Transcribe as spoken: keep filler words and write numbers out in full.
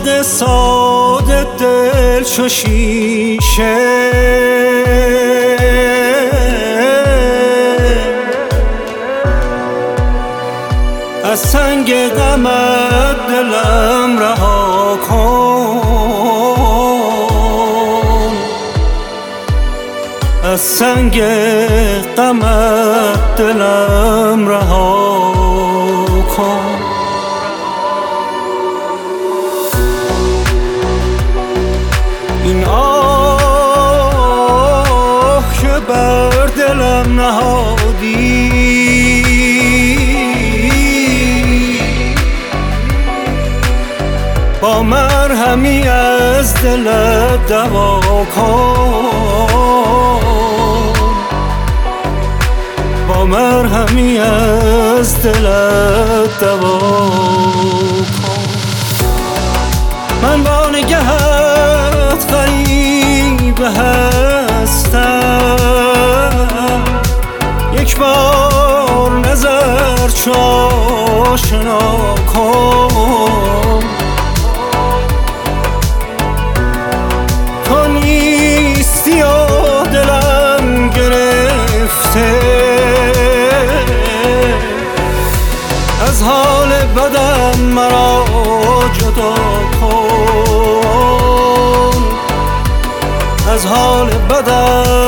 مرغ ساده دل چو شیشه از سنگ غمت دلم رها کن، از سنگ غمت دلم رها کن. این آه که بر دلم نهادی با مرهمی از دلت دوا کن، با مرهمی از دلت دوا کن. من با نگهت غریب هستم، یک بار نظر چو آشنا کن. تو نیستی و دلم گرفته، از حال بدم مرا جدا کن، از حال بدم